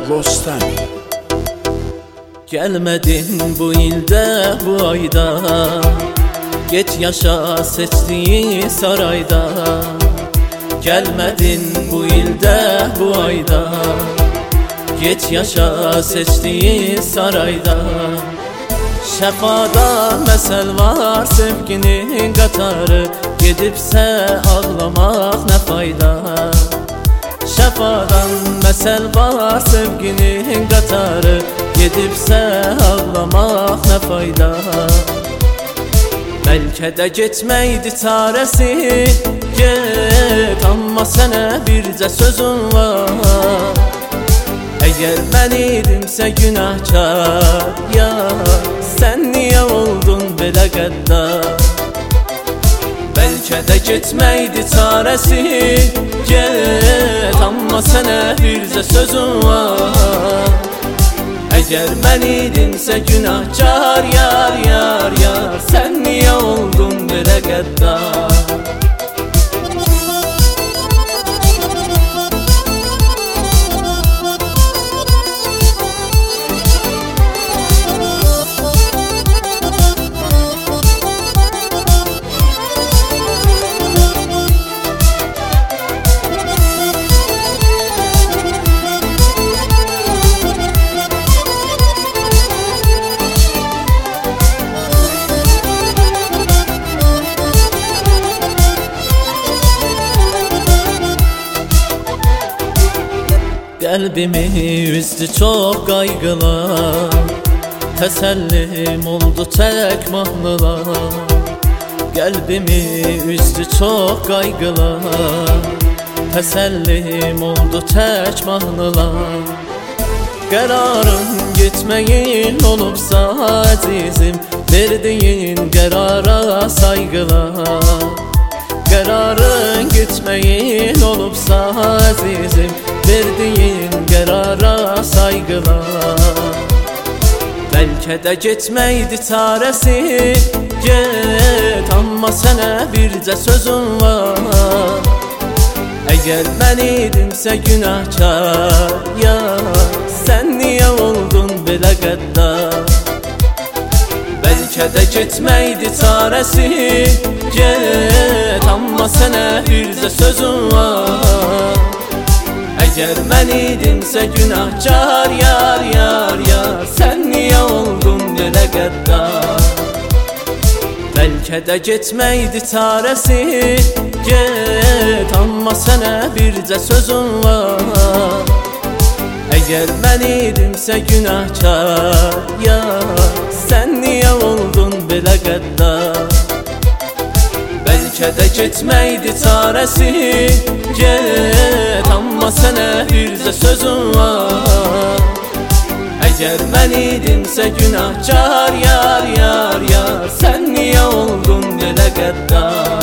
Rostam. Gelmedin bu ilde bu ayda, geç yaşa seçtiğin sarayda. Gelmedin bu ilde bu ayda, geç yaşa seçtiğin sarayda. Şefada mesel var sevginin qatarı, gedibsə ağlamaq nə fayda. Şefadan mesel var sevginin qatarı, gedibsə ağlamaq nə fayda. Bəlkə də getməkdi çarəsi, get, amma sənə bircə sözüm var. Əgər mən idimsə günahkar, ya sən niyə oldun belə qəddar? Bəlkə də getməkdi çarəsi, get, amma sənə bircə sözüm var. Əgər mən idimsə günahkar, yar, yar, yar, sən niyə oldun belə qəddar? Qəlbimi üzdü çox qayğılar, təsəllim oldu tək mahnılar. Qəlbimi üzdü çox qayğılar, təsəllim oldu tək mahnılar. Qərarın getməyin olubsa əzizim, verdiyin qərara sayğılar. Qərarın getməyin olubsa əzizim, verdiyin qərara sayğılar. Bəlkə də getməkdi çarəsi, get, amma sənə bircə sözüm var. Əgər mən idimsə günahkar, ya sən niyə oldun belə qəddar? Bəlkə də getməkdi çarəsi, get, amma sənə bircə sözüm var. Əgər mən idimsə günahkar, yar, yar, yar, sən niyə oldun belə qəddar? Bəlkə də getməkdi çarəsi, get, amma sənə bircə sözüm var. Əgər mən idimsə günahkar, yar, sən niyə oldun belə qəddar? Bəlkə də getməkdi çarəsi, get, amma sənə bircə sözüm var. Əgər mən idimsə günahkar, yar, yar, yar, sən niyə oldun belə qəddar?